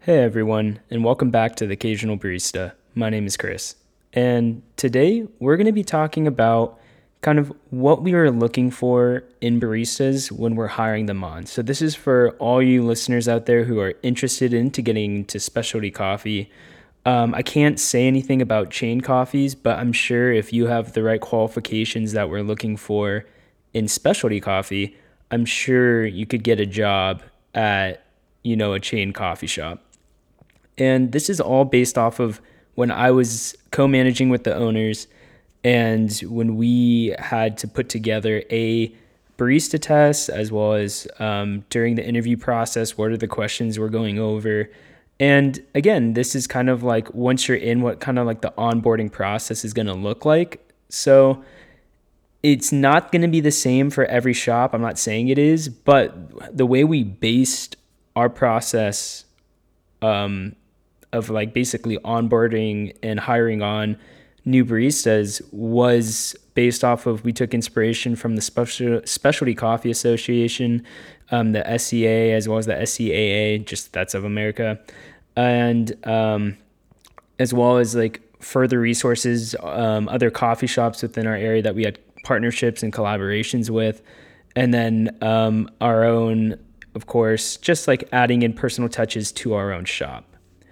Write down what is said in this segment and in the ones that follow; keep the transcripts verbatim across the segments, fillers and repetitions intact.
Hey everyone, and welcome back to The Occasional Barista. My name is Chris, and today we're going to be talking about kind of what we are looking for in baristas when we're hiring them on. So this is for all you listeners out there who are interested into getting into specialty coffee. Um, I can't say anything about chain coffees, but I'm sure if you have the right qualifications that we're looking for in specialty coffee, I'm sure you could get a job at, you know, a chain coffee shop. And this is all based off of when I was co-managing with the owners and when we had to put together a barista test, as well as um, during the interview process, what are the questions we're going over. And again, this is kind of like once you're in, what kind of like the onboarding process is going to look like. So it's not going to be the same for every shop. I'm not saying it is, but the way we based our process um, of like basically onboarding and hiring on new baristas was based off of, we took inspiration from the Special, Specialty Coffee Association, um, the S C A, as well as the S C A A, just that's of America, and um, as well as like further resources, um, other coffee shops within our area that we had partnerships and collaborations with, and then um, our own, of course, just like adding in personal touches to our own shop.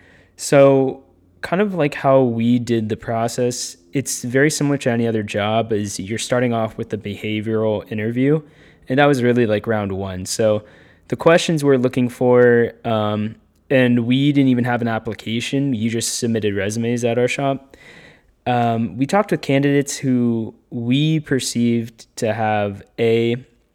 So kind of like how we did the process, it's very similar to any other job. Is you're starting off with the behavioral interview, and that was really like round one. So the questions we're looking for, um, and we didn't even have an application. You just submitted resumes at our shop. Um, we talked with candidates who we perceived to have a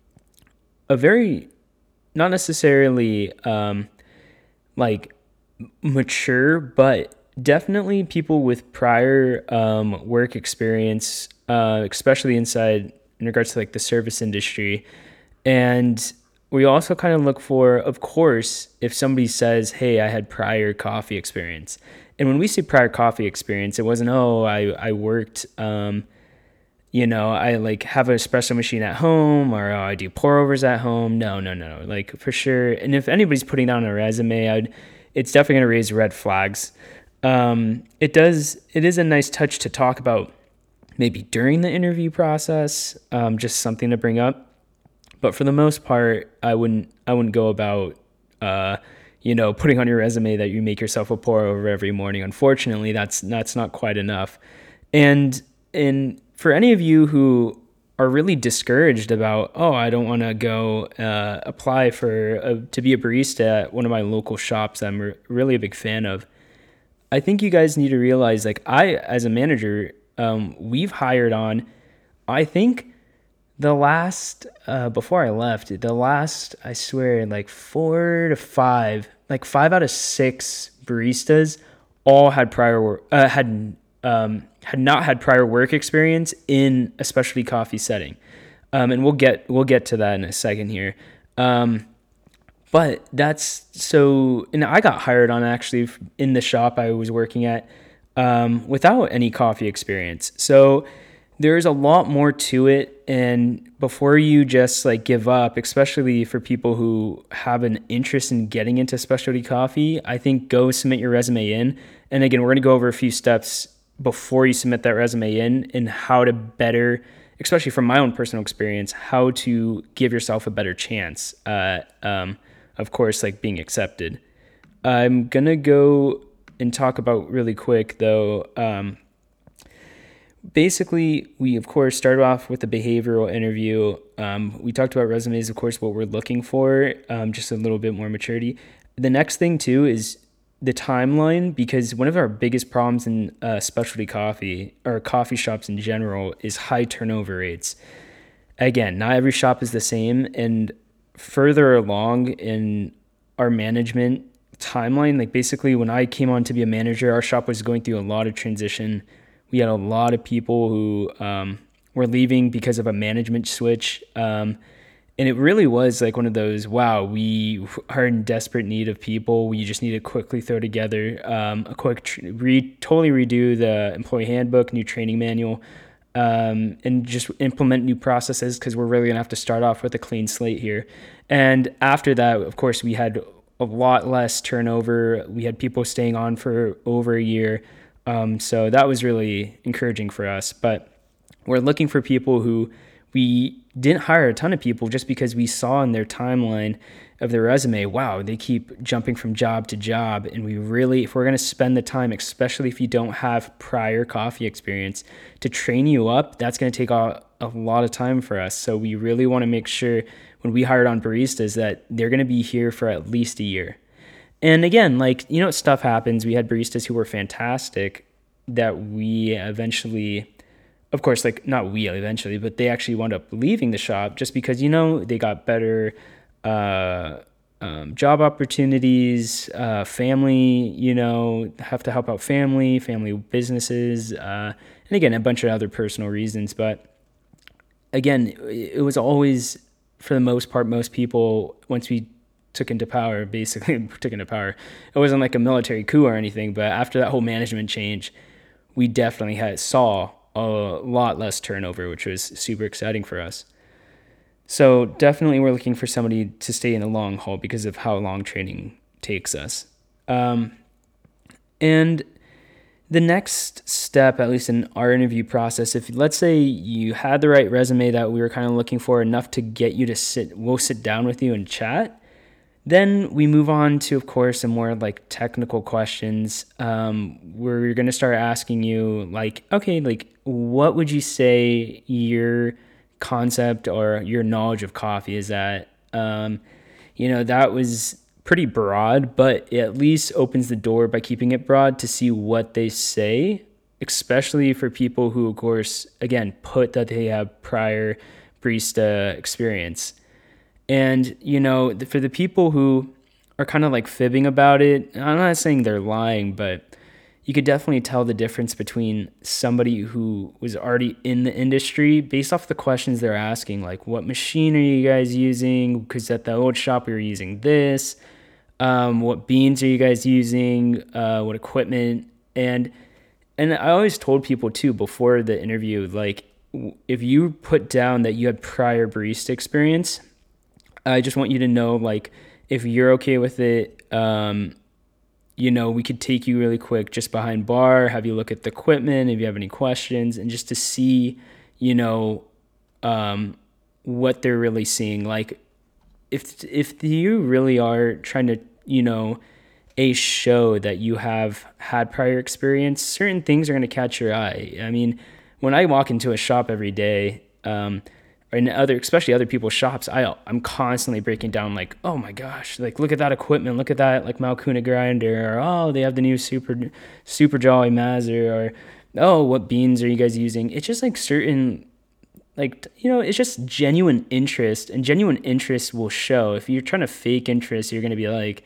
a very, not necessarily um, like mature, but definitely people with prior um, work experience, uh, especially inside in regards to like the service industry. And we also kind of look for, of course, if somebody says, hey, I had prior coffee experience. And when we say prior coffee experience, it wasn't, oh, I, I worked, um, you know, I like have an espresso machine at home, or oh, I do pour overs at home. No, no, no, like for sure. And if anybody's putting down a resume, I'd, it's definitely going to raise red flags. Um, it does, it is a nice touch to talk about maybe during the interview process, um, just something to bring up. But for the most part, I wouldn't, I wouldn't go about, uh, you know, putting on your resume that you make yourself a pour over every morning. Unfortunately, that's, that's not quite enough. And, and for any of you who are really discouraged about, oh, I don't want to go uh, apply for a, to be a barista at one of my local shops that I'm re- really a big fan of, I think you guys need to realize, like I, as a manager, um, we've hired on, I think the last, uh, before I left, the last, I swear, like four to five, like five out of six baristas all had prior work, uh, had um, had not had prior work experience in a specialty coffee setting. Um, and we'll get, we'll get to that in a second here. Um, but that's so, and I got hired on actually in the shop I was working at, um, without any coffee experience. So there's a lot more to it. And before you just like give up, especially for people who have an interest in getting into specialty coffee, I think go submit your resume in. And again, we're going to go over a few steps before you submit that resume in and how to better, especially from my own personal experience, how to give yourself a better chance at, um, of course, like being accepted. I'm going to go and talk about really quick though, um, basically, we, of course, started off with the behavioral interview. Um, we talked about resumes, of course, what we're looking for, um, just a little bit more maturity. The next thing, too, is the timeline, because one of our biggest problems in uh, specialty coffee, or coffee shops in general, is high turnover rates. Again, not every shop is the same, and further along in our management timeline, like basically when I came on to be a manager, our shop was going through a lot of transition. We had a lot of people who um, were leaving because of a management switch. Um, and it really was like one of those, wow, we are in desperate need of people. We just need to quickly throw together um, a quick, tr- re- totally redo the employee handbook, new training manual, um, and just implement new processes, because we're really going to have to start off with a clean slate here. And after that, of course, we had a lot less turnover. We had people staying on for over a year. Um, so that was really encouraging for us. But we're looking for people who we didn't hire a ton of people just because we saw in their timeline of their resume, wow, they keep jumping from job to job. And we really, if we're going to spend the time, especially if you don't have prior coffee experience, to train you up, that's going to take a, a lot of time for us. So we really want to make sure when we hired on baristas that they're going to be here for at least a year. And again, like, you know, stuff happens. We had baristas who were fantastic that we eventually, of course, like not we eventually, but they actually wound up leaving the shop just because, you know, they got better uh, um, job opportunities, uh, family, you know, have to help out family, family businesses, uh, and again, a bunch of other personal reasons. But again, it was always, for the most part, most people, once we took into power, basically took into power, it wasn't like a military coup or anything, but after that whole management change, we definitely had saw a lot less turnover, which was super exciting for us. So definitely we're looking for somebody to stay in the long haul because of how long training takes us. Um, and the next step, at least in our interview process, if let's say you had the right resume that we were kind of looking for, enough to get you to sit, we'll sit down with you and chat. Then we move on to, of course, some more like technical questions. Um, where we're going to start asking you like, okay, like what would you say your concept or your knowledge of coffee is at? Um, you know, that was pretty broad, but it at least opens the door by keeping it broad to see what they say, especially for people who, of course, again, put that they have prior barista experience. And, you know, for the people who are kind of like fibbing about it, I'm not saying they're lying, but you could definitely tell the difference between somebody who was already in the industry based off the questions they're asking, like what machine are you guys using? Because at the old shop we were using this. Um, what beans are you guys using? Uh, what equipment? And and I always told people too before the interview, like if you put down that you had prior barista experience, I just want you to know, like, if you're okay with it, um, you know, we could take you really quick just behind bar, have you look at the equipment, if you have any questions, and just to see, you know, um, what they're really seeing. Like, if if you really are trying to, you know, a show that you have had prior experience, certain things are going to catch your eye. I mean, when I walk into a shop every day, um, and other, especially other people's shops, I, I'm constantly breaking down like, oh my gosh, like look at that equipment, look at that like Malcuna grinder, or oh, they have the new super, super Jolly Mazzer, or oh, what beans are you guys using? It's just like certain, like, you know, it's just genuine interest, and genuine interest will show. If you're trying to fake interest, you're going to be like,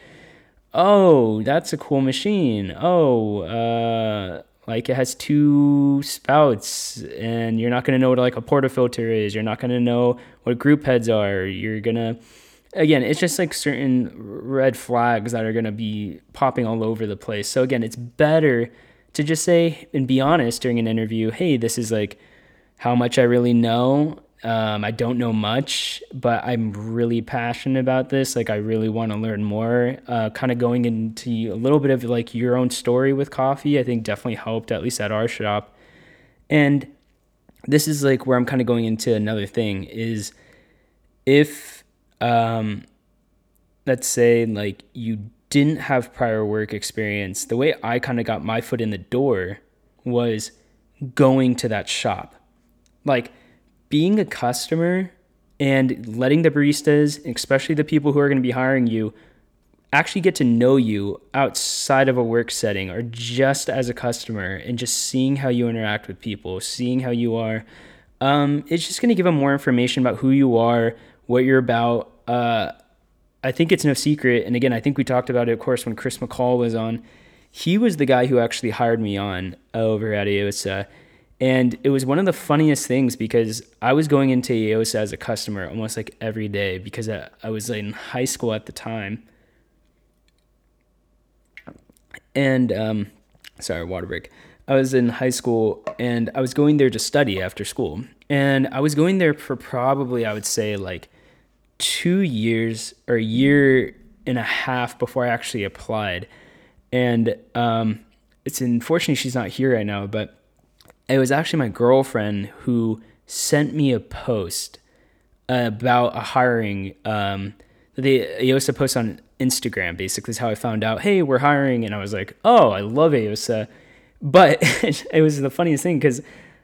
oh, that's a cool machine. Oh, uh, like it has two spouts, and you're not going to know what like a portafilter is. You're not going to know what group heads are. You're going to, again, it's just like certain red flags that are going to be popping all over the place. So again, it's better to just say and be honest during an interview. Hey, this is like how much I really know. Um, I don't know much, but I'm really passionate about this. Like I really want to learn more. Uh, kind of going into a little bit of like your own story with coffee, I think definitely helped, at least at our shop. And this is like where I'm kind of going into another thing is if, um, let's say like you didn't have prior work experience, the way I kind of got my foot in the door was going to that shop. Like, being a customer and letting the baristas, especially the people who are going to be hiring you, actually get to know you outside of a work setting or just as a customer, and just seeing how you interact with people, seeing how you are. Um, it's just going to give them more information about who you are, what you're about. Uh, I think it's no secret. And again, I think we talked about it, of course, when Chris McCall was on. He was the guy who actually hired me on over at A O S A. And it was one of the funniest things because I was going into A O S A as a customer almost like every day because I, I was in high school at the time. And, um, sorry, water break. I was in high school and I was going there to study after school. And I was going there for probably, I would say, like two years or a year and a half before I actually applied. And um, it's unfortunately she's not here right now, but it was actually my girlfriend who sent me a post about a hiring. Um, the A O S A post on Instagram basically is how I found out, hey, we're hiring. And I was like, oh, I love A O S A. But it was the funniest thing because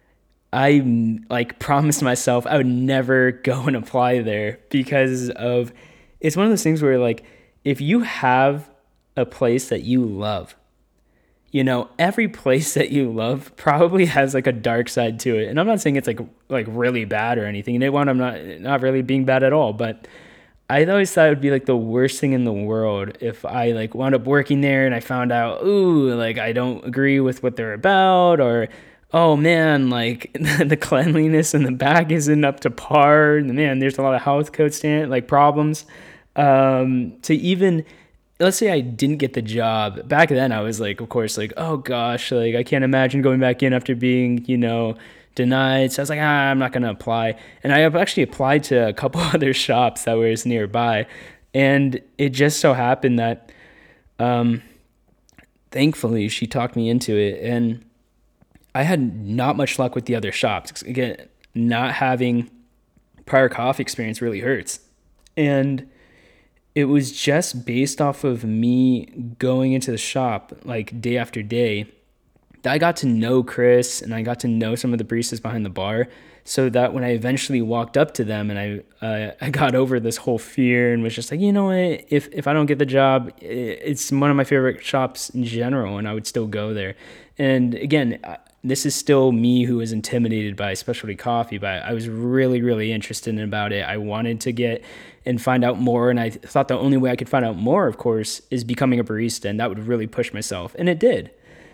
I like promised myself I would never go and apply there because of, it's one of those things where like, if you have a place that you love, you know, every place that you love probably has like a dark side to it. And I'm not saying it's like like really bad or anything. And it wound up not not really being bad at all. But I always thought it would be like the worst thing in the world if I like wound up working there and I found out, ooh, like I don't agree with what they're about, or oh man, like the cleanliness in the back isn't up to par. And man, there's a lot of health code stand like problems. Um, to even let's say I didn't get the job. Back then I was like, of course, like, oh gosh, like I can't imagine going back in after being, you know, denied. So I was like, ah, I'm not going to apply. And I actually applied to a couple other shops that was nearby. And it just so happened that, um, thankfully she talked me into it. And I had not much luck with the other shops. Again, not having prior coffee experience really hurts. And it was just based off of me going into the shop like day after day that I got to know Chris and I got to know some of the baristas behind the bar, so that when I eventually walked up to them and I uh, I got over this whole fear and was just like, you know what, if if I don't get the job, it's one of my favorite shops in general and I would still go there. And again, this is still me who was intimidated by specialty coffee, but I was really, really interested in about it. I wanted to get and find out more. And I thought the only way I could find out more, of course, is becoming a barista. And that would really push myself. And it did.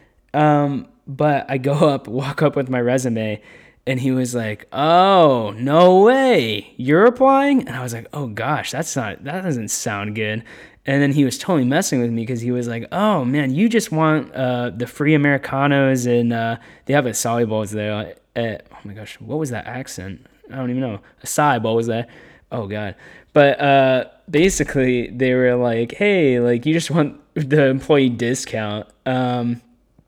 Um, but I go up, walk up with my resume, and he was like, oh, no way, you're applying? And I was like, oh gosh, that's not, that doesn't sound good. And then he was totally messing with me because he was like, oh man, you just want uh, the free Americanos, and uh, they have acai bowls there. Uh, oh my gosh, what was that accent? I don't even know. Acai bowl was there. Oh God. But uh, basically they were like, hey, like you just want the employee discount. Um,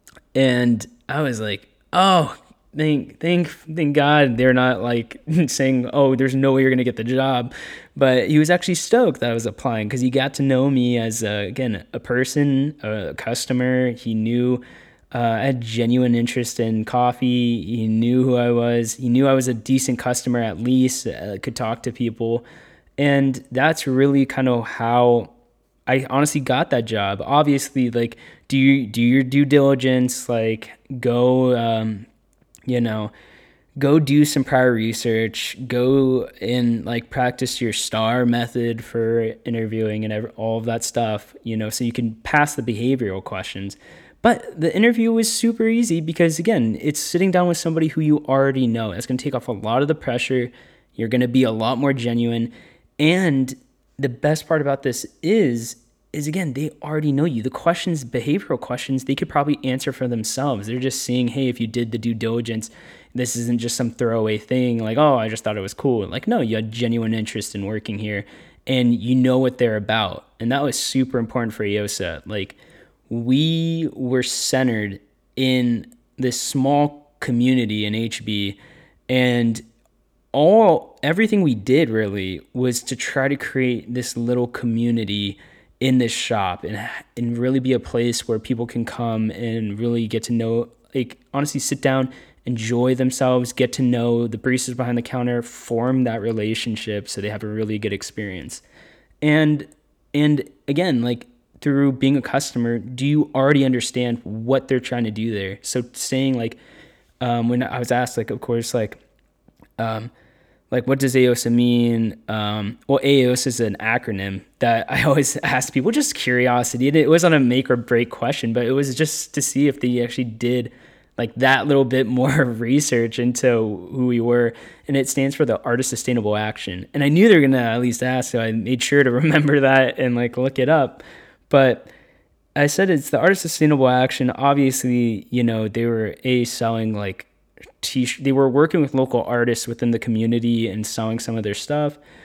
and I was like, oh, thank, thank, thank God they're not like saying, oh, there's no way you're going to get the job. But he was actually stoked that I was applying because he got to know me as, a, again, a person, a customer. He knew uh, I had genuine interest in coffee. He knew who I was. He knew I was a decent customer at least, uh, could talk to people. And that's really kind of how I honestly got that job. Obviously, like, do you do your due diligence, like go, um, you know, go do some prior research, go and like practice your STAR method for interviewing and every, all of that stuff, you know, so you can pass the behavioral questions. But the interview was super easy because, again, it's sitting down with somebody who you already know. It's going to take off a lot of the pressure. You're going to be a lot more genuine. And the best part about this is, is again, they already know you. The questions, behavioral questions, they could probably answer for themselves. They're just seeing, hey, if you did the due diligence, this isn't just some throwaway thing like, oh, I just thought it was cool. Like, no, you had genuine interest in working here and you know what they're about. And that was super important for A O S A. Like, we were centered in this small community in H B, and all everything we did really was to try to create this little community in this shop and and really be a place where people can come and really get to know, like, honestly sit down, enjoy themselves, get to know the baristas behind the counter, form that relationship so they have a really good experience. And and again, like, through being a customer, do you already understand what they're trying to do there? So saying like, um, when I was asked, like, of course, like, um, like, what does A O S A mean? Um, well, A O S A is an acronym that I always ask people, just curiosity. It wasn't a make or break question, but it was just to see if they actually did like that little bit more research into who we were. And it stands for the Art of Sustainable Action. And I knew they were going to at least ask, so I made sure to remember that and like look it up. But I said it's the Art of Sustainable Action. Obviously, you know, they were a selling like t they were working with local artists within the community and selling some of their stuff.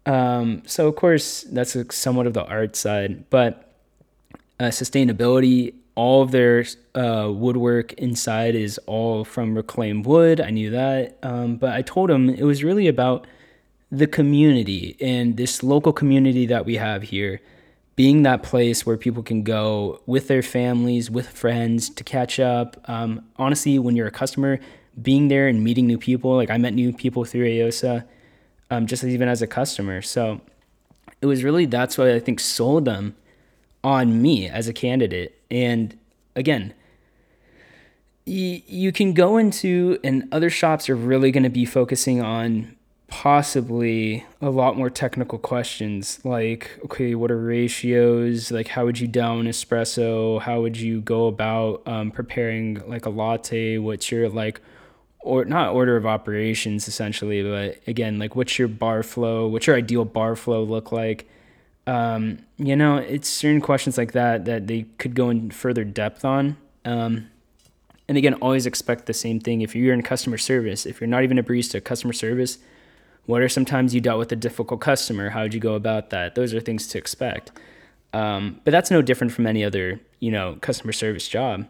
Um, so of course that's a, somewhat of the art side, but uh, sustainability, all of their uh, woodwork inside is all from reclaimed wood. I knew that. Um, but I told them it was really about the community and this local community that we have here being that place where people can go with their families, with friends to catch up. Um, honestly, when you're a customer, being there and meeting new people, like I met new people through A O S A, um, just even as a customer. So it was really, that's what I think sold them on me as a candidate. And again, y- you can go into, and other shops are really going to be focusing on possibly a lot more technical questions like, okay, what are ratios? Like, how would you down espresso? How would you go about um, preparing like a latte? What's your like, or not order of operations essentially, but again, like what's your bar flow? What's your ideal bar flow look like? Um, you know, it's certain questions like that that they could go in further depth on. Um, and again, always expect the same thing. If you're in customer service, if you're not even a barista, customer service, what are some times you dealt with a difficult customer? How would you go about that? Those are things to expect. Um, but that's no different from any other, you know, customer service job.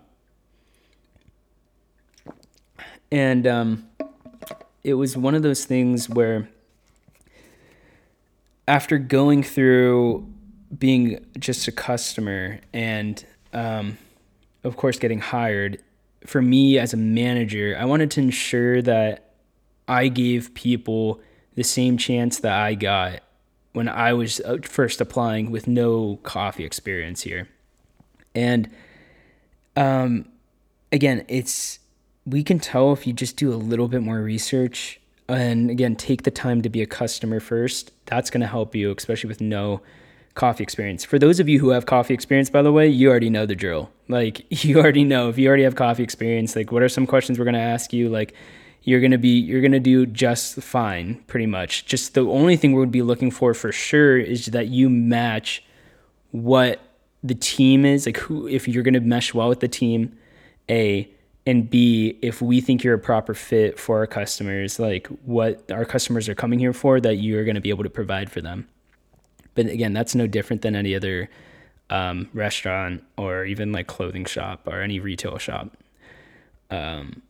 And um, it was one of those things where after going through being just a customer and, um, of course, getting hired, for me as a manager, I wanted to ensure that I gave people the same chance that I got when I was first applying with no coffee experience here. And um, again, it's we can tell if you just do a little bit more research and again, take the time to be a customer first. That's going to help you, especially with no coffee experience. For those of you who have coffee experience, by the way, you already know the drill. Like you already know if you already have coffee experience, like what are some questions we're going to ask you? Like you're going to be, you're going to do just fine, pretty much. Just the only thing we would be looking for for sure is that you match what the team is, like who, if you're going to mesh well with the team, A, and B, if we think you're a proper fit for our customers, like what our customers are coming here for, that you're going to be able to provide for them. But again, that's no different than any other um, restaurant or even like clothing shop or any retail shop. Um,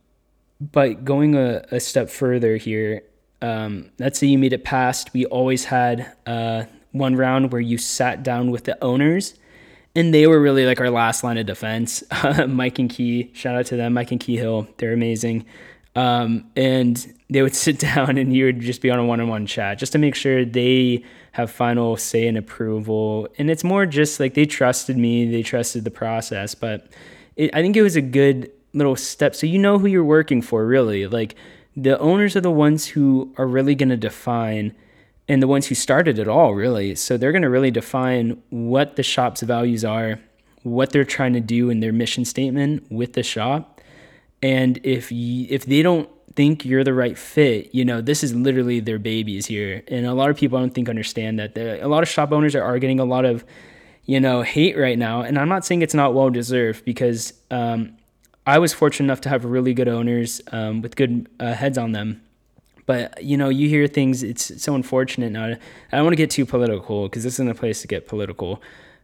but going a, a step further here, um, let's say you made it past, we always had uh, one round where you sat down with the owners and they were really like our last line of defense. Mike and Key, shout out to them, Mike and Key Hill, they're amazing. Um, and they would sit down and you would just be on a one-on-one chat just to make sure they have final say and approval. And it's more just like they trusted me, they trusted the process, but it, I think it was a good little step. So you know who you're working for, really. Like the owners are the ones who are really going to define and the ones who started it all, really. So they're going to really define what the shop's values are, what they're trying to do in their mission statement with the shop. And if you, if they don't think you're the right fit, you know, this is literally their babies here. And a lot of people I don't think understand that. A lot of shop owners are, are getting a lot of, you know, hate right now. And I'm not saying it's not well-deserved because um, I was fortunate enough to have really good owners um, with good uh, heads on them. But, you know, you hear things, it's so unfortunate now. I don't want to get too political because this isn't a place to get political.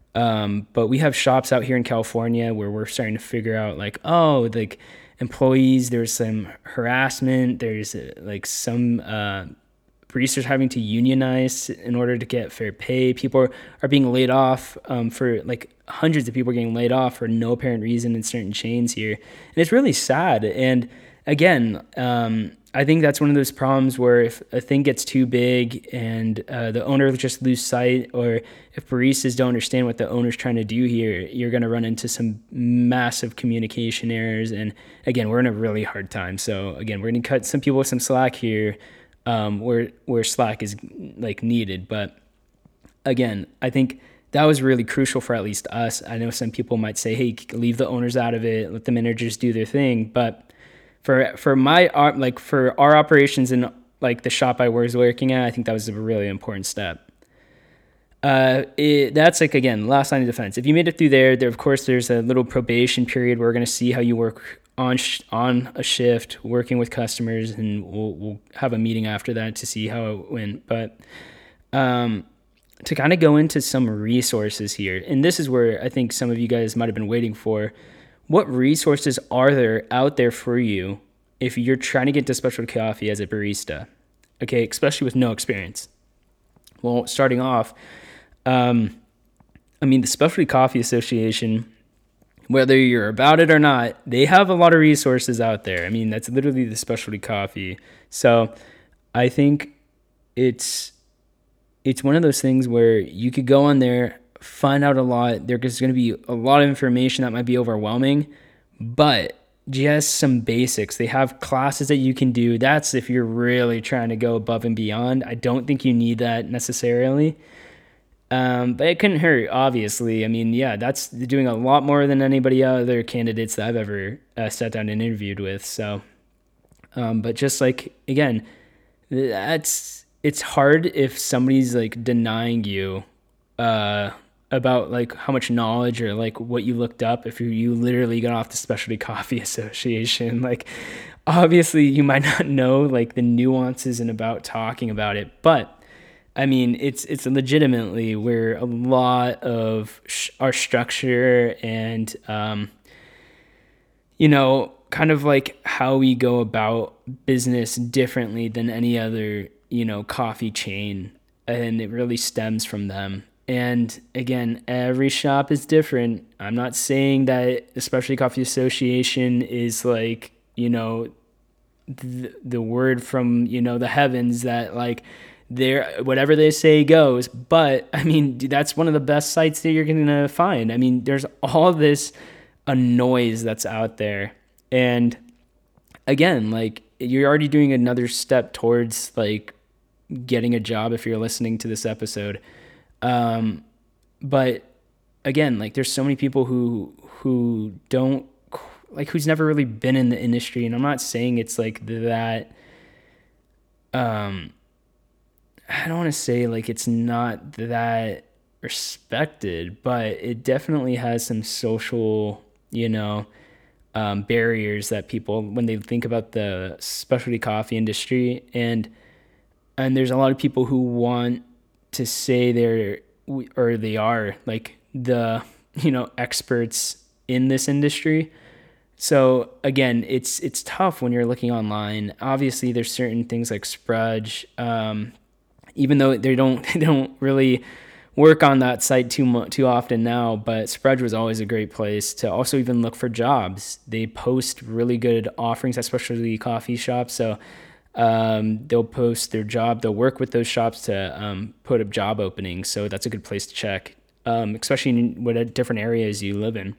Um, but we have shops out here in California where we're starting to figure out like, oh, like employees, there's some harassment. There's uh, like some uh, baristas having to unionize in order to get fair pay. People are, are being laid off um, for like hundreds of people are getting laid off for no apparent reason in certain chains here. And it's really sad. And again, um, I think that's one of those problems where if a thing gets too big and uh, the owner just lose sight, or if baristas don't understand what the owner's trying to do here, you're going to run into some massive communication errors. And again, we're in a really hard time. So again, we're going to cut some people some slack here um, where, where slack is like needed. But again, I think that was really crucial for at least us. I know some people might say, hey, leave the owners out of it, let the managers do their thing. But For for my like for our operations in like the shop I was working at, I think that was a really important step. Uh, it, that's like again last line of defense. If you made it through there, there of course there's a little probation period where we're gonna see how you work on sh- on a shift, working with customers, and we'll we'll have a meeting after that to see how it went. But um, to kind of go into some resources here. And this is where I think some of you guys might have been waiting for. What resources are there out there for you if you're trying to get into specialty coffee as a barista? Okay, especially with no experience. Well, starting off, um, I mean, the Specialty Coffee Association, whether you're about it or not, they have a lot of resources out there. I mean, that's literally the specialty coffee. So I think it's it's one of those things where you could go on there, find out a lot. There's going to be a lot of information that might be overwhelming, but just some basics. They have classes that you can do. That's if you're really trying to go above and beyond. I don't think you need that necessarily. Um, but it couldn't hurt, obviously. I mean, yeah, that's doing a lot more than anybody other candidates that I've ever uh, sat down and interviewed with. So, um, but just like, again, that's, it's hard if somebody's like denying you, uh, about like how much knowledge or like what you looked up if you, you literally got off the Specialty Coffee Association. Like, obviously you might not know like the nuances and about talking about it, but I mean, it's it's legitimately where a lot of sh- our structure and, um, you know, kind of like how we go about business differently than any other, you know, coffee chain. And it really stems from them. And again, every shop is different. I'm not saying that the Specialty Coffee Association is like, you know, the, the word from, you know, the heavens that like, There, whatever they say goes. But I mean, that's one of the best sites that you're going to find. I mean, there's all this a noise that's out there. And again, like you're already doing another step towards like getting a job if you're listening to this episode. Um, but again, like there's so many people who, who don't like, who's never really been in the industry. And I'm not saying it's like that, um, I don't want to say like it's not that respected, but it definitely has some social, you know, um, barriers that people, when they think about the specialty coffee industry, and and there's a lot of people who want to say they're or they are like the, you know, experts in this industry. So again, it's it's tough when you're looking online. Obviously, there's certain things like Sprudge. Um, even though they don't they don't really work on that site too much too often now, but Sprudge was always a great place to also even look for jobs. They post really good offerings, especially coffee shops. So um, they'll post their job. They'll work with those shops to um, put up job openings. So that's a good place to check, um, especially in what different areas you live in.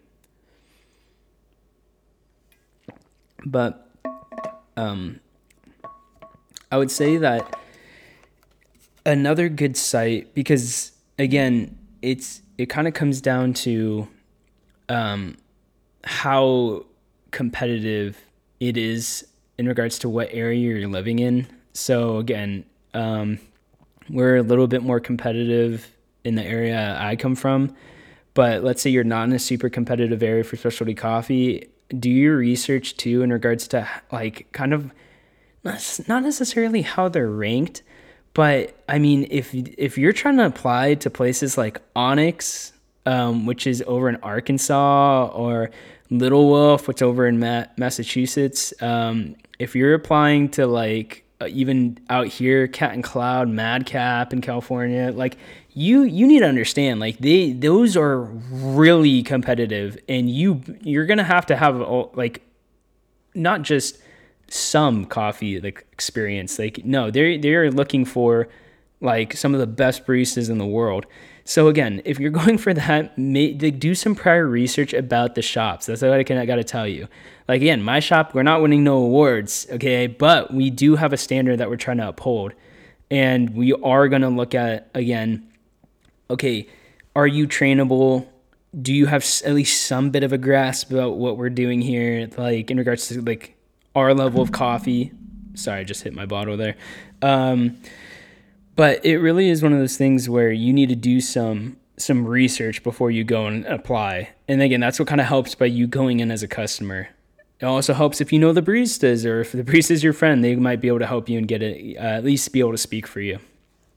But um, I would say that another good site, because again, it's it kind of comes down to um, how competitive it is in regards to what area you're living in. So again, um, we're a little bit more competitive in the area I come from, but let's say you're not in a super competitive area for specialty coffee. Do your research too in regards to like kind of not necessarily how they're ranked, but I mean, if if you're trying to apply to places like Onyx, um, which is over in Arkansas, or Little Wolf, which is over in Ma- Massachusetts, um, if you're applying to like uh, even out here, Cat and Cloud, Madcap in California, like you you need to understand, like they those are really competitive, and you you're gonna have to have like not just some coffee like experience. Like no, they're they're looking for like some of the best baristas in the world. So again, if you're going for that, may, do some prior research about the shops. That's what I, can, I got to tell you. Like again, my shop, we're not winning no awards, okay, but we do have a standard that we're trying to uphold, and we are going to look at again. Okay, are you trainable? Do you have at least some bit of a grasp about what we're doing here, like in regards to like our level of coffee? Sorry, I just hit my bottle there. Um, but it really is one of those things where you need to do some some research before you go and apply. And again, that's what kind of helps by you going in as a customer. It also helps if you know the baristas, or if the barista is your friend, they might be able to help you and get it, uh, at least be able to speak for you.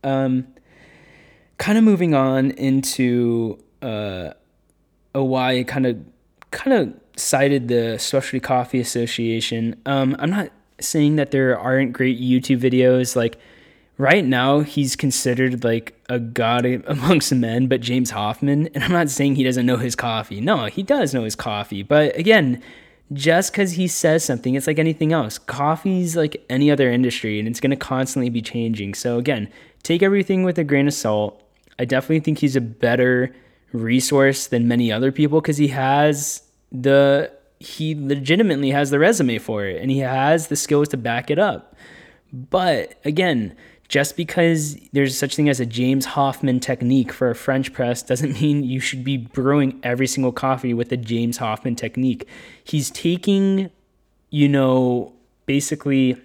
Um, kind of moving on into uh, a why I kind of kind of cited the Specialty Coffee Association. Um, I'm not saying that there aren't great YouTube videos. Like right now, he's considered like a god amongst men, but James Hoffmann. And I'm not saying he doesn't know his coffee. No, he does know his coffee. But again, just because he says something, it's like anything else. Coffee's like any other industry, and it's going to constantly be changing. So again, take everything with a grain of salt. I definitely think he's a better resource than many other people because he has the he legitimately has the resume for it, and he has the skills to back it up. But again, just because there's such thing as a James Hoffmann technique for a French press doesn't mean you should be brewing every single coffee with a James Hoffmann technique. He's taking, you know, basically,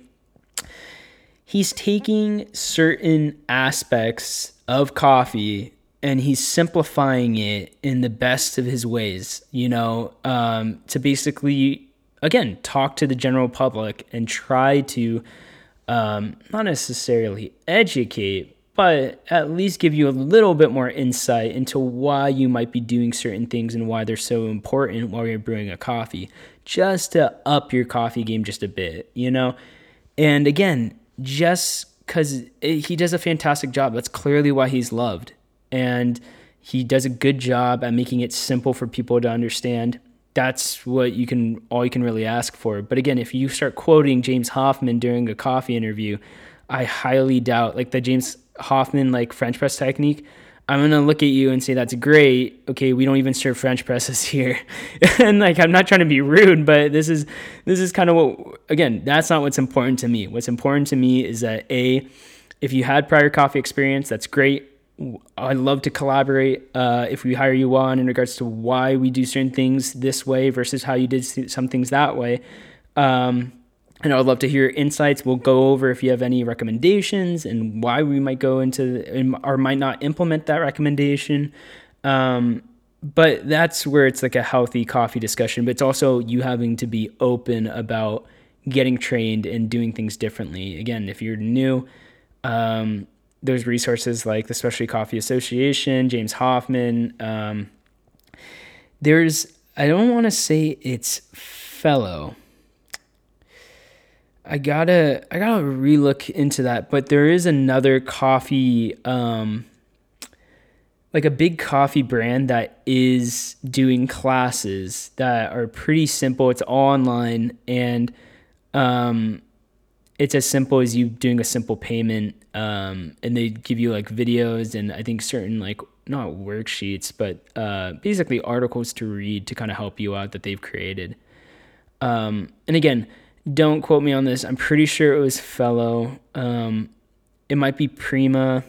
he's taking certain aspects of coffee and he's simplifying it in the best of his ways, you know, um, to basically, again, talk to the general public and try to Um, not necessarily educate, but at least give you a little bit more insight into why you might be doing certain things and why they're so important while you're brewing a coffee, just to up your coffee game just a bit, you know? And again, just because he does a fantastic job, that's clearly why he's loved. And he does a good job at making it simple for people to understand. That's what you can, all you can really ask for. But again, if you start quoting James Hoffmann during a coffee interview, I highly doubt, like the James Hoffmann, like French press technique, I'm going to look at you and say, that's great. Okay, we don't even serve French presses here. And like, I'm not trying to be rude, but this is, this is kind of what, again, that's not what's important to me. What's important to me is that A, if you had prior coffee experience, that's great. I'd love to collaborate uh, if we hire you on in regards to why we do certain things this way versus how you did some things that way. Um, and I would love to hear insights. We'll go over if you have any recommendations and why we might go into or might not implement that recommendation. Um, but that's where it's like a healthy coffee discussion, but it's also you having to be open about getting trained and doing things differently. Again, if you're new, um, there's resources like the Specialty Coffee Association, James Hoffmann. Um, there's, I don't want to say it's fellow. I gotta, I gotta relook into that, but there is another coffee, um, like a big coffee brand that is doing classes that are pretty simple. It's all online, and um, it's as simple as you doing a simple payment. Um, and they give you like videos and I think certain like not worksheets, but uh, basically articles to read to kind of help you out that they've created. Um, and again, don't quote me on this. I'm pretty sure it was Fellow. Um, it might be Prima.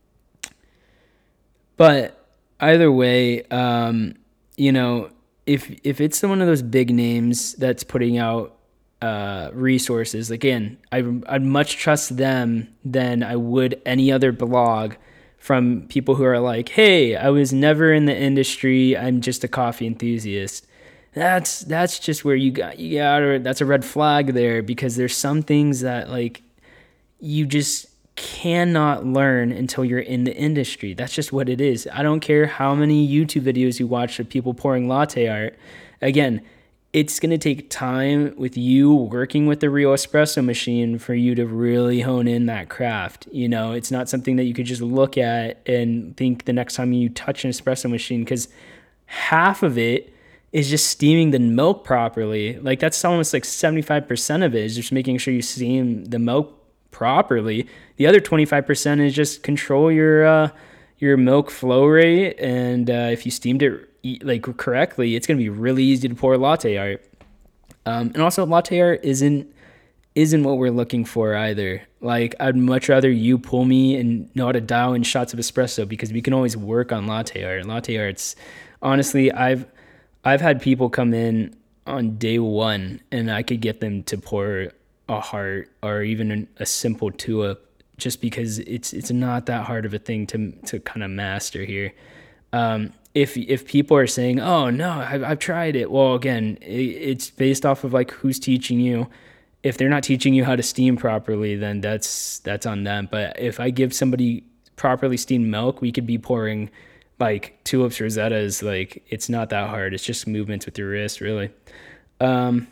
But either way, um, you know, if if it's one of those big names that's putting out uh, resources, again, I, I'd much trust them than I would any other blog from people who are like, hey, I was never in the industry. I'm just a coffee enthusiast. That's that's just where you got you got that's a red flag there, because there's some things that like you just cannot learn until you're in the industry. That's just what it is. I don't care how many YouTube videos you watch of people pouring latte art. Again, it's going to take time with you working with the real espresso machine for you to really hone in that craft. You know, it's not something that you could just look at and think the next time you touch an espresso machine, because half of it is just steaming the milk properly. Like that's almost like seventy-five percent of it is just making sure you steam the milk properly. The other twenty-five percent is just control your uh, your milk flow rate, and uh, if you steamed it like correctly, it's going to be really easy to pour latte art. Um, and also, latte art isn't isn't what we're looking for either. Like, I'd much rather you pull me and know how to dial in shots of espresso, because we can always work on latte art. Latte art's honestly, I've I've had people come in on day one, and I could get them to pour a heart or even a simple tulip, just because it's it's not that hard of a thing to to kind of master here. Um, if if people are saying, oh no, I've, I've tried it, well, again, it, it's based off of like who's teaching you. If they're not teaching you how to steam properly, then that's that's on them. But if I give somebody properly steamed milk, we could be pouring like tulips rosettas. Like, it's not that hard. It's just movements with your wrist, really. Um,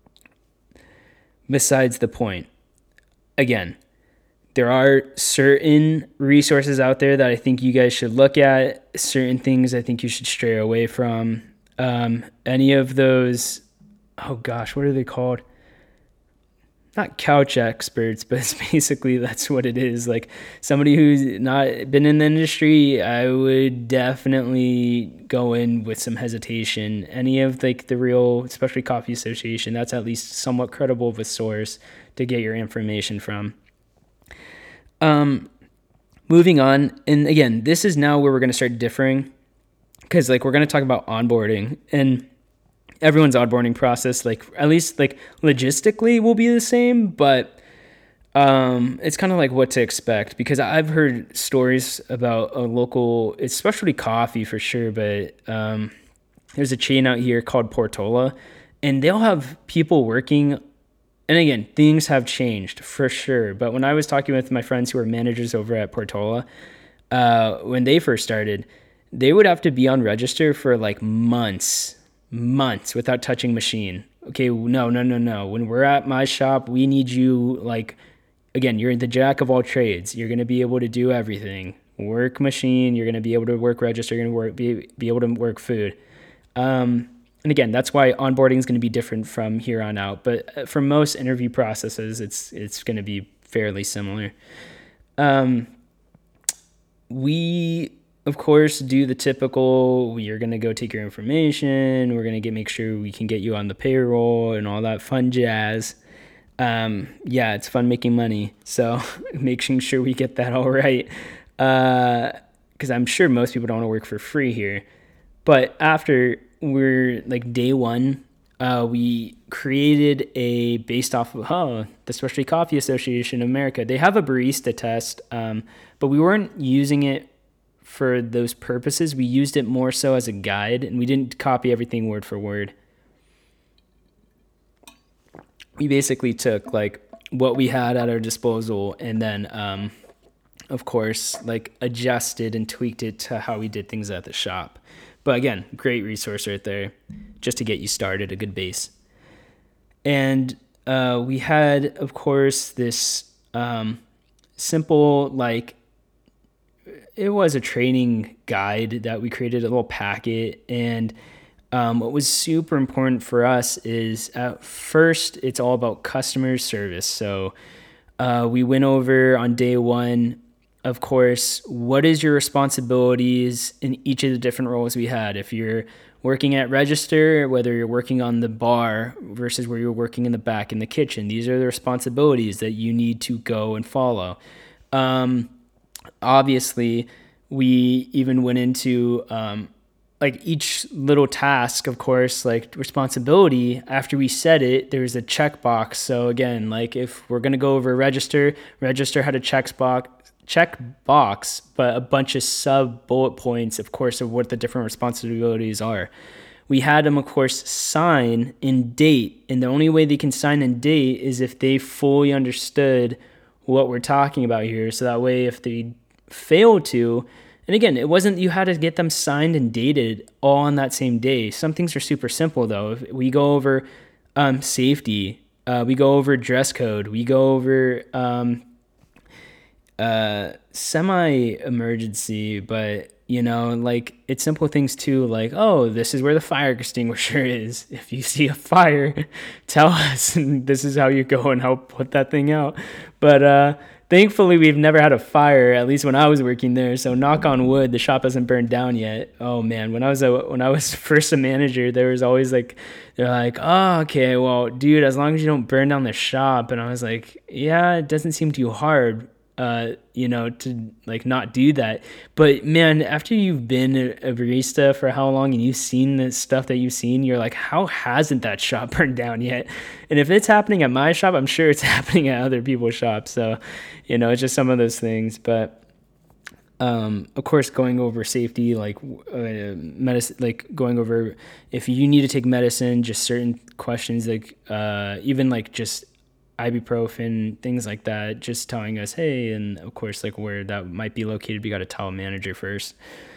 besides the point, again, there are certain resources out there that I think you guys should look at, certain things I think you should stray away from. Um, any of those, oh gosh, what are they called? Not couch experts, but it's basically, that's what it is. Like, somebody who's not been in the industry, I would definitely go in with some hesitation. Any of like the real, especially Coffee Association, that's at least somewhat credible of a source to get your information from. Um, moving on, and again, this is now where we're going to start differing, because like we're going to talk about onboarding, and everyone's onboarding process, like at least like logistically, will be the same, but um, it's kind of like what to expect, because I've heard stories about a local, especially coffee for sure, but um, there's a chain out here called Portola, and they'll have people working. And again, things have changed for sure. But when I was talking with my friends who are managers over at Portola, uh, when they first started, they would have to be on register for like months, months without touching machine. Okay, no, no, no, no. When we're at my shop, we need you, like, again, you're the jack of all trades. You're going to be able to do everything. Work machine, you're going to be able to work register, you're going to work, be, be able to work food. Um, And again, that's why onboarding is going to be different from here on out. But for most interview processes, it's it's going to be fairly similar. Um, we, of course, do the typical, you're going to go take your information. We're going to get make sure we can get you on the payroll and all that fun jazz. Um, yeah, it's fun making money. So making sure we get that all right. Because uh, I'm sure most people don't want to work for free here. But after... we're like day one, uh, we created a, based off of, oh, the Specialty Coffee Association of America. They have a barista test, um, but we weren't using it for those purposes. We used it more so as a guide, and we didn't copy everything word for word. We basically took like what we had at our disposal, and then, um, of course, like adjusted and tweaked it to how we did things at the shop. But again, great resource right there, just to get you started, a good base. And uh, we had, of course, this um, simple, like, it was a training guide that we created, a little packet. And um, what was super important for us is, at first, it's all about customer service. So uh, we went over on day one, of course, what is your responsibilities in each of the different roles we had? If you're working at register, whether you're working on the bar versus where you're working in the back in the kitchen, these are the responsibilities that you need to go and follow. Um, obviously, we even went into um, like each little task, of course, like responsibility. After we said it, there's a checkbox. So again, like if we're going to go over register, register had a checkbox. check box, but a bunch of sub bullet points, of course, of what the different responsibilities are. We had them, of course, sign and date. And the only way they can sign and date is if they fully understood what we're talking about here. So that way, if they fail to, and again, it wasn't you had to get them signed and dated all on that same day. Some things are super simple, though. If we go over um, safety, uh, we go over dress code, we go over um, Uh, semi-emergency, but, you know, like, it's simple things too, like, oh, this is where the fire extinguisher is. If you see a fire, tell us, and this is how you go and help put that thing out. But uh, thankfully, we've never had a fire, at least when I was working there, so knock on wood, the shop hasn't burned down yet. Oh, man, when I was a, when I was first a manager, there was always, like, they're like, oh, okay, well, dude, as long as you don't burn down the shop, and I was like, yeah, it doesn't seem too hard. Uh, you know, to like not do that. But man, after you've been a barista for how long and you've seen the stuff that you've seen, you're like, how hasn't that shop burned down yet? And if it's happening at my shop, I'm sure it's happening at other people's shops. So, you know, it's just some of those things. But um, of course, going over safety, like uh, medicine, like going over if you need to take medicine, just certain questions, like uh, even like just ibuprofen, things like that, just telling us, hey, and of course, like where that might be located, we got to tell a manager first.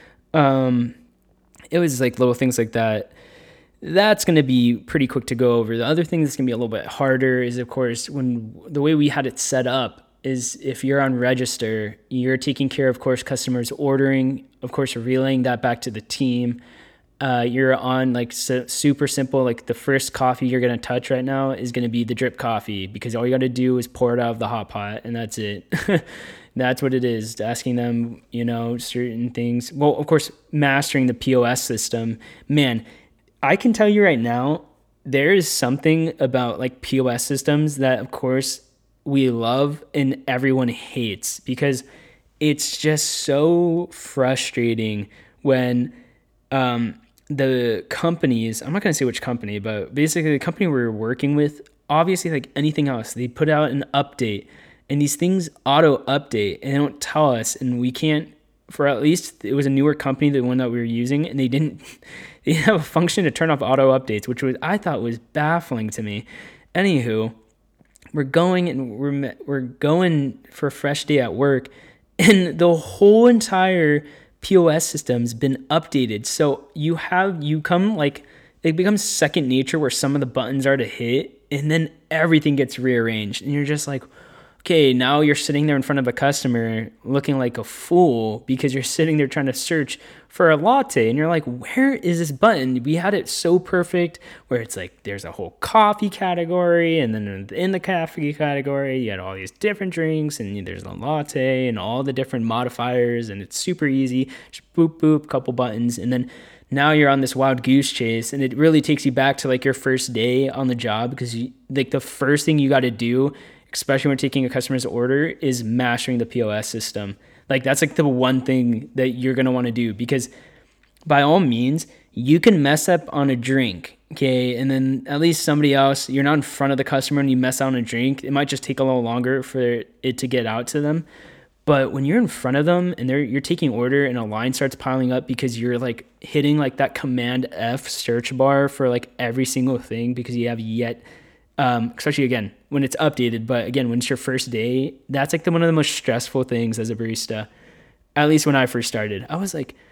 Um, it was like little things like that. That's going to be pretty quick to go over. The other thing that's going to be a little bit harder is, of course, when the way we had it set up is if you're on register, you're taking care of, of course, customers ordering, of course, relaying that back to the team. Uh, you're on like su- super simple, like the first coffee you're going to touch right now is going to be the drip coffee, because all you got to do is pour it out of the hot pot and that's it. That's what it is. Asking them, you know, certain things. Well, of course, mastering the P O S system, man, I can tell you right now, there is something about like P O S systems that of course we love and everyone hates, because it's just so frustrating when, um, the companies, I'm not going to say which company, but basically the company we're working with, obviously like anything else, they put out an update and these things auto update and they don't tell us, and we can't, for at least it was a newer company, the one that we were using, and they didn't, they didn't have a function to turn off auto updates, which was, I thought was baffling to me. Anywho, we're going and we're, we're going for a fresh day at work, and the whole entire P O S system's been updated. So you have, you come like, it becomes second nature where some of the buttons are to hit and then everything gets rearranged. And you're just like, okay, now you're sitting there in front of a customer looking like a fool because you're sitting there trying to search for a latte. And you're like, where is this button? We had it so perfect where it's like, there's a whole coffee category. And then in the coffee category, you had all these different drinks and there's a latte and all the different modifiers. And it's super easy. Just boop, boop, couple buttons. And then now you're on this wild goose chase, and it really takes you back to like your first day on the job, because you, like the first thing you got to do, especially when taking a customer's order, is mastering the P O S system. Like that's like the one thing that you're going to want to do, because by all means, you can mess up on a drink, okay? And then at least somebody else, you're not in front of the customer and you mess out on a drink. It might just take a little longer for it to get out to them. But when you're in front of them and they're you're taking order and a line starts piling up because you're like hitting like that command F search bar for like every single thing because you have yet, um, especially again, when it's updated. But again, when it's your first day, that's like the, one of the most stressful things as a barista. At least when I first started, I was like,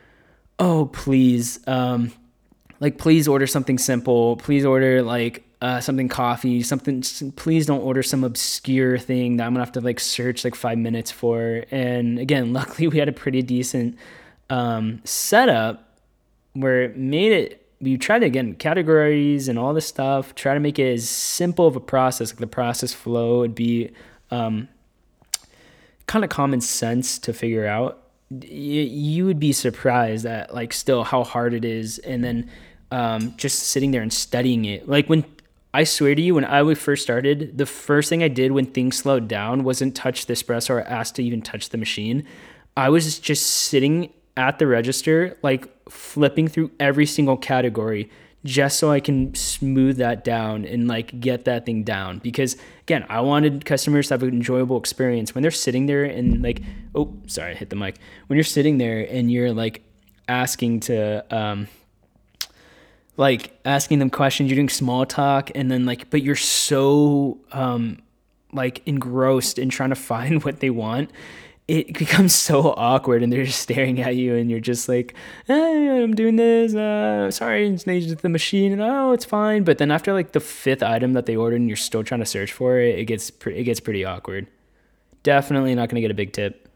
oh, please, um, like, please order something simple. Please order like uh, something coffee, something, please don't order some obscure thing that I'm gonna have to like search like five minutes for. And again, luckily we had a pretty decent um, setup where it made it, we tried to, again, categories and all this stuff, try to make it as simple of a process, like the process flow would be um, kind of common sense to figure out. You, you would be surprised at like still how hard it is. And then um, just sitting there and studying it. Like when, I swear to you, when I first started, the first thing I did when things slowed down wasn't touch the espresso or ask to even touch the machine. I was just sitting at the register, like flipping through every single category just so I can smooth that down and like get that thing down. Because again, I wanted customers to have an enjoyable experience when they're sitting there and like, oh, sorry, I hit the mic. When you're sitting there and you're like asking to, um, like asking them questions, you're doing small talk, and then like, but you're so um, like engrossed in trying to find what they want, it becomes so awkward, and they're just staring at you, and you're just like, hey, I'm doing this, uh, sorry, it's needed the machine, and oh, it's fine. But then after like the fifth item that they ordered, and you're still trying to search for it, it gets pre- it gets pretty awkward. Definitely not going to get a big tip.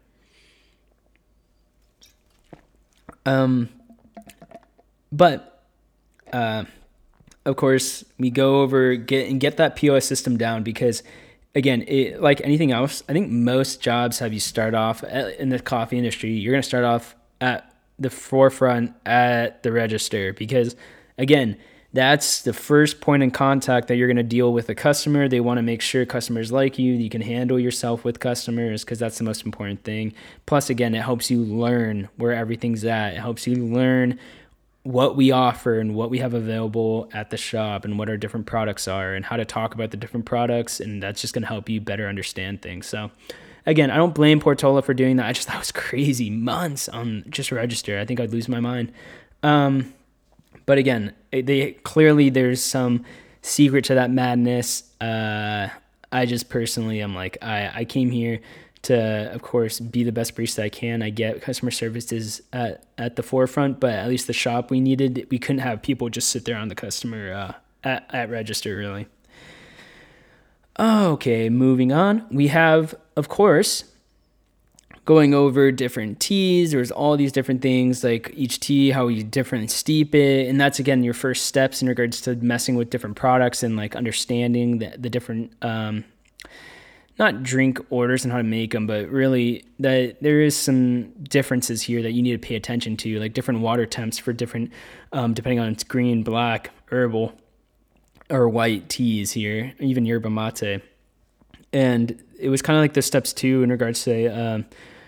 Um, but. Uh, of course, we go over get and get that P O S system down, because again, it, like anything else, I think most jobs have you start off at, in the coffee industry. You're going to start off at the forefront at the register, because again, that's the first point in contact that you're going to deal with a customer. They want to make sure customers like you. You can handle yourself with customers, because that's the most important thing. Plus, again, it helps you learn where everything's at. It helps you learn what we offer and what we have available at the shop and what our different products are and how to talk about the different products. And that's just going to help you better understand things. So again, I don't blame Portola for doing that. I just thought it was crazy months on just register. I think I'd lose my mind. Um, but again, they clearly there's some secret to that madness. Uh, I just personally am like, I, I came here to, of course, be the best barista I can. I get customer service is at, at the forefront, but at least the shop we needed, we couldn't have people just sit there on the customer uh, at, at register, really. Okay, moving on. We have, of course, going over different teas. There's all these different things, like each tea, how you differently steep it. And that's, again, your first steps in regards to messing with different products and like understanding the, the different, um, not drink orders and how to make them, but really that there is some differences here that you need to pay attention to, like different water temps for different, um, depending on it's green, black, herbal, or white teas here, even yerba mate. And it was kind of like the steps too in regards to um,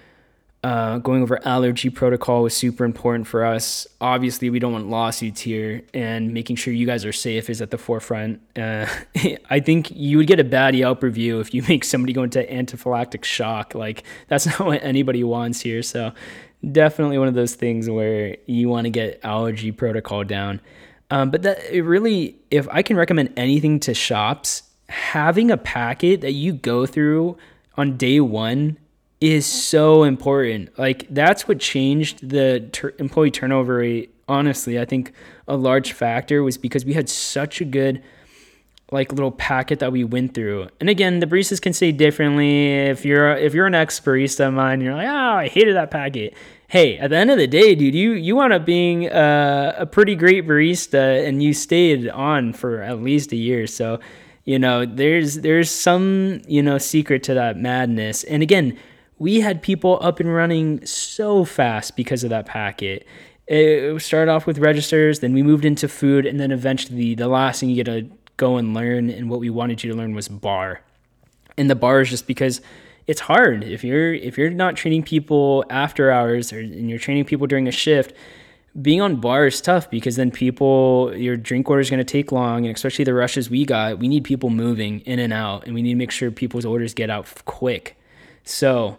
uh, going over allergy protocol was super important for us. Obviously, we don't want lawsuits here, and making sure you guys are safe is at the forefront. Uh, I think you would get a bad Yelp review if you make somebody go into anaphylactic shock. Like, that's not what anybody wants here. So definitely one of those things where you want to get allergy protocol down. Um, but that it really, if I can recommend anything to shops, having a packet that you go through on day one is so important. Like, that's what changed the ter- employee turnover rate. Honestly, I think a large factor was because we had such a good like little packet that we went through. And again, the baristas can say differently. If you're if you're an ex-barista of mine, you're like, oh, I hated that packet. Hey, at the end of the day, dude, you you wound up being a, a pretty great barista, and you stayed on for at least a year. So, you know, there's there's some, you know, secret to that madness. And again, we had people up and running so fast because of that packet. It started off with registers, then we moved into food, and then eventually the last thing you get to go and learn, and what we wanted you to learn, was bar. And the bar is just because it's hard. If you're if you're not training people after hours, or and you're training people during a shift, being on bar is tough, because then people, your drink order is going to take long, and especially the rushes we got, we need people moving in and out, and we need to make sure people's orders get out quick. So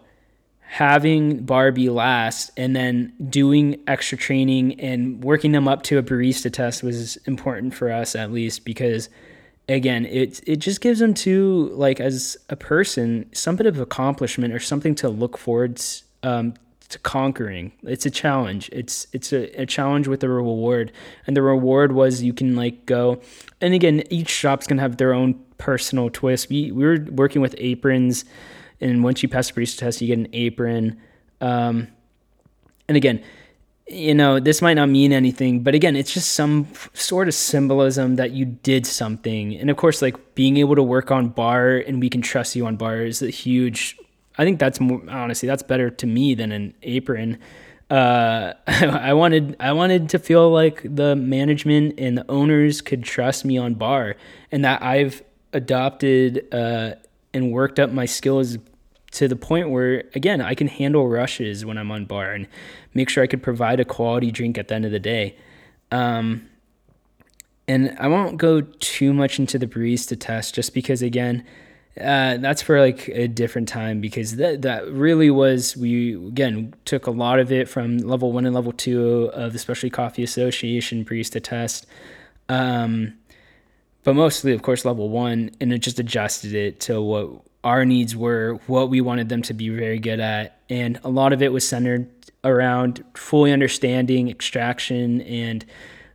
having bar be last, and then doing extra training and working them up to a barista test was important for us, at least, because again, it it just gives them to, like, as a person, some bit of accomplishment or something to look forward um, to conquering. It's a challenge. It's it's a, a challenge with a reward, and the reward was you can like go, and again, each shop's gonna have their own personal twist. We we were working with aprons. And once you pass the barista test, you get an apron. Um, and again, you know, this might not mean anything, but again, it's just some f- sort of symbolism that you did something. And of course, like being able to work on bar and we can trust you on bar is a huge, I think that's more, honestly, that's better to me than an apron. Uh, I wanted, I wanted to feel like the management and the owners could trust me on bar, and that I've adopted, uh, and worked up my skills to the point where, again, I can handle rushes when I'm on bar and make sure I could provide a quality drink at the end of the day. Um, and I won't go too much into the barista test, just because, again, uh, that's for like a different time, because that, that really was, we, again, took a lot of it from level one and level two of the Specialty Coffee Association barista test. Um, But mostly, of course, level one, and it just adjusted it to what our needs were, what we wanted them to be very good at. And a lot of it was centered around fully understanding extraction and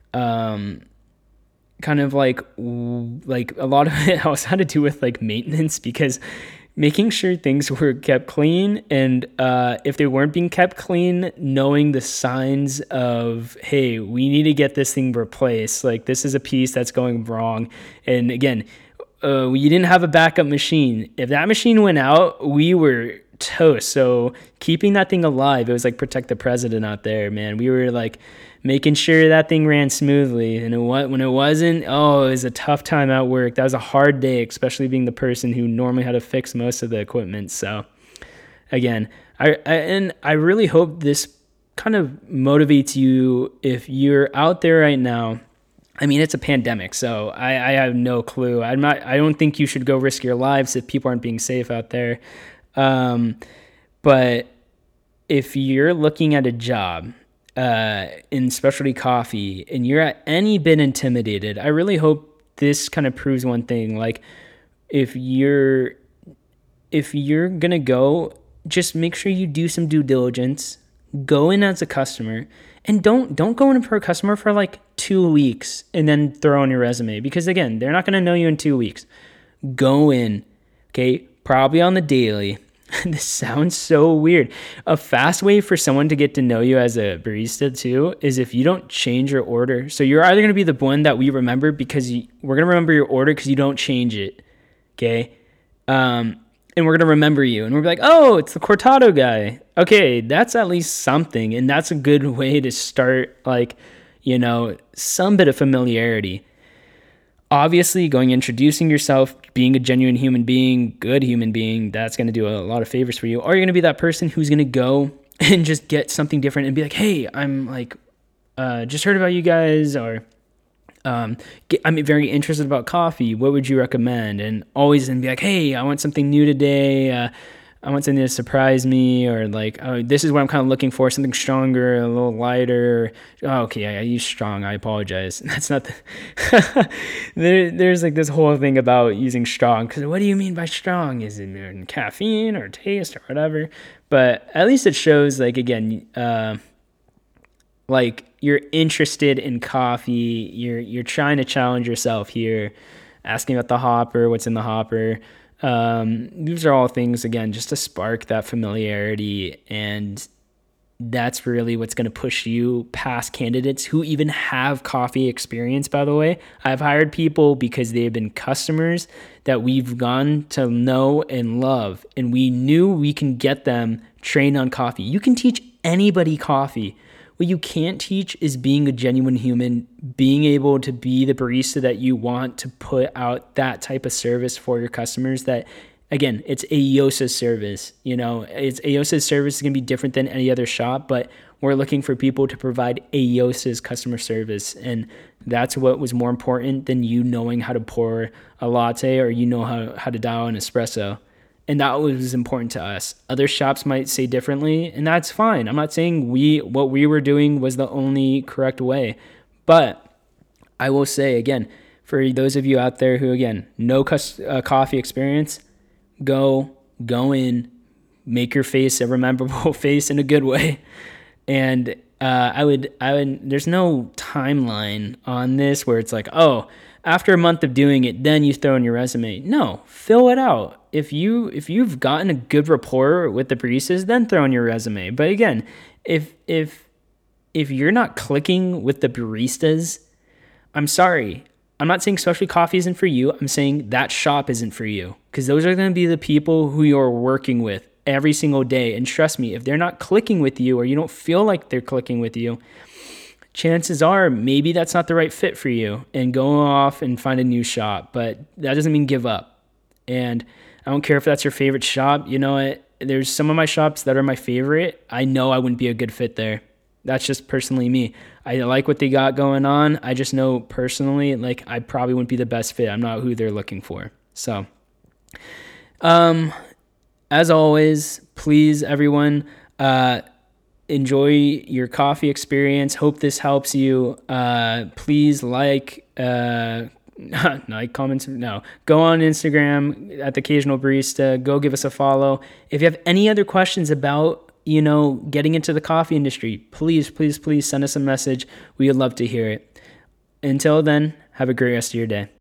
um, kind of like, like a lot of it also had to do with like maintenance, because making sure things were kept clean, and uh, if they weren't being kept clean, knowing the signs of, hey, we need to get this thing replaced. Like, this is a piece that's going wrong. And again, uh, we didn't have a backup machine. If that machine went out, we were toast. So keeping that thing alive, it was like protect the president out there, man. We were like making sure that thing ran smoothly. And it, when it wasn't, oh, it was a tough time at work. That was a hard day, especially being the person who normally had to fix most of the equipment. So again, I, I and I really hope this kind of motivates you if you're out there right now. I mean, it's a pandemic, so I, I have no clue. I'm not, I don't think you should go risk your lives if people aren't being safe out there. Um, but if you're looking at a job uh, in specialty coffee and you're at any bit intimidated, I really hope this kind of proves one thing. Like, if you're if you're going to go, just make sure you do some due diligence. Go in as a customer, and don't don't go in for a customer for like two weeks and then throw on your resume, because again, they're not going to know you in two weeks. Go in, okay, probably on the daily. This sounds so weird. A fast way for someone to get to know you as a barista too is if you don't change your order. So you're either going to be the one that we remember because you, we're going to remember your order because you don't change it, okay? Um, and we're going to remember you. And we're like, oh, it's the Cortado guy. Okay, that's at least something. And that's a good way to start, like, you know, some bit of familiarity. Obviously, going introducing yourself, being a genuine human being, good human being, that's going to do a lot of favors for you. Or you're going to be that person who's going to go and just get something different and be like, hey, I'm like, uh, just heard about you guys, or um, get, I'm very interested about coffee. What would you recommend? And always and be like, hey, I want something new today. Uh, I want something to surprise me, or like, oh, this is what I'm kind of looking for, something stronger, a little lighter. Oh, okay, I, I use strong. I apologize. That's not the there, there's like this whole thing about using strong, because what do you mean by strong? Is it in caffeine or taste or whatever? But at least it shows, like, again, uh, like you're interested in coffee. You're you're trying to challenge yourself here, asking about the hopper, what's in the hopper. Um, these are all things, again, just to spark that familiarity, and that's really what's going to push you past candidates who even have coffee experience, by the way. I've hired people because they've been customers that we've gone to know and love, and we knew we can get them trained on coffee. You can teach anybody coffee. What you can't teach is being a genuine human, being able to be the barista that you want to put out that type of service for your customers. That, again, it's Ayosa's service. You know, it's Ayosa's service is going to be different than any other shop, but we're looking for people to provide Ayosa's customer service. And that's what was more important than you knowing how to pour a latte, or you know how, how to dial an espresso. And that was important to us. Other shops might say differently, and that's fine. I'm not saying we what we were doing was the only correct way. But I will say, again, for those of you out there who, again, no cus- uh, coffee experience, go, go in, make your face a memorable face in a good way. And uh, I would, I would, there's no timeline on this where it's like, oh, after a month of doing it, then you throw in your resume. No, fill it out. If you if you've gotten a good rapport with the baristas, then throw in your resume. But again, if if if you're not clicking with the baristas, I'm sorry. I'm not saying specialty coffee isn't for you. I'm saying that shop isn't for you, because those are going to be the people who you're working with every single day. And trust me, if they're not clicking with you, or you don't feel like they're clicking with you, chances are maybe that's not the right fit for you, and go off and find a new shop. But that doesn't mean give up. And I don't care if that's your favorite shop. You know what? There's some of my shops that are my favorite. I know I wouldn't be a good fit there. That's just personally me. I like what they got going on. I just know personally, like, I probably wouldn't be the best fit. I'm not who they're looking for. So, um, as always, please, everyone, uh, enjoy your coffee experience. Hope this helps you. Uh, please like, uh, like, comments. No, go on Instagram at the Occasional Barista. Go give us a follow. If you have any other questions about, you know, getting into the coffee industry, please, please, please send us a message. We would love to hear it. Until then, have a great rest of your day.